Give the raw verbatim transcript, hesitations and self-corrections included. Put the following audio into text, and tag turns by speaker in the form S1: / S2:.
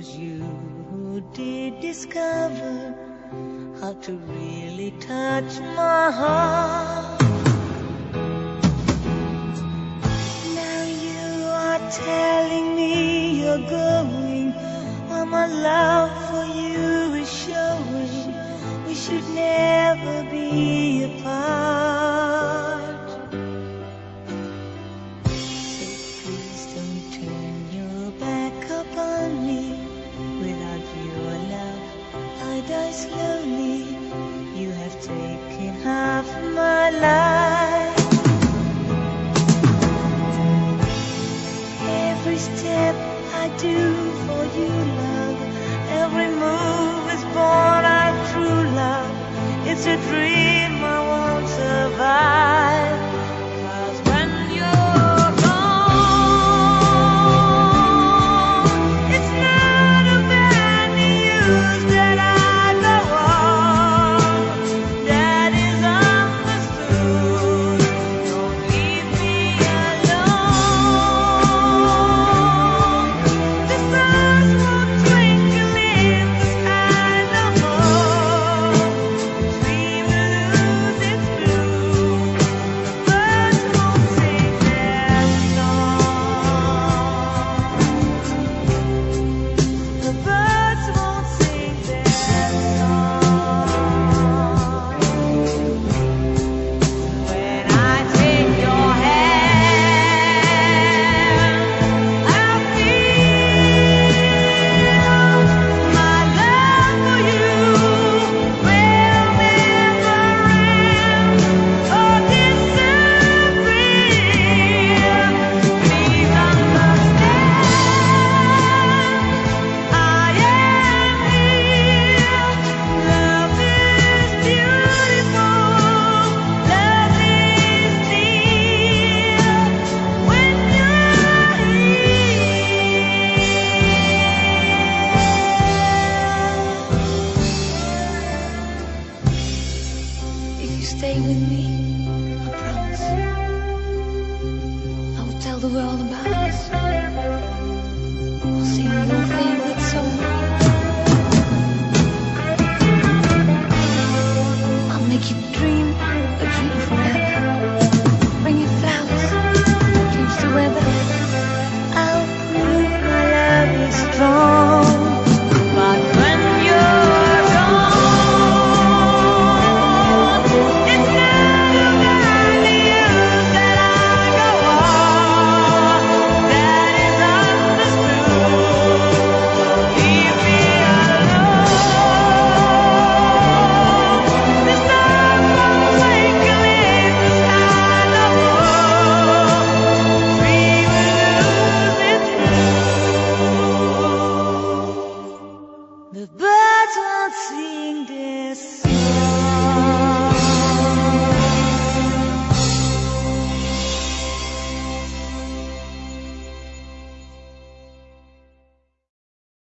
S1: was you who did discover how to really touch my heart. Now you are telling me you're going, while my love for you is showing. We should never be apart. So please don't turn your back upon me. Without your love, I die slowly. You have taken half my life. Every step I do for you, love, every move is born out of true love. It's a dream I won't survive. 'Cause when you're gone, it's not of any use that I go on. That is understood. Don't leave me alone. The stars won't twinkle in the sky no more. Dream will lose its blue. The birds won't sing their song. The birds won't sing their song. When I take your hand, I'll feel my love for you will never end or disappear. Please understand, I am here. Love is beautiful, love is dear when you're here. If you stay with me, I promise I will tell the world about us. I'll sing your favorite song. I'll make you dream a dream forever. Bring you flowers, dreams to weather. I'll prove my love is strong. But when you're gone, it's not of any use that I go on. That is understood. Don't leave me alone. The stars won't twinkle in the sky no more. Dream will lose its blue. The birds won't sing their song.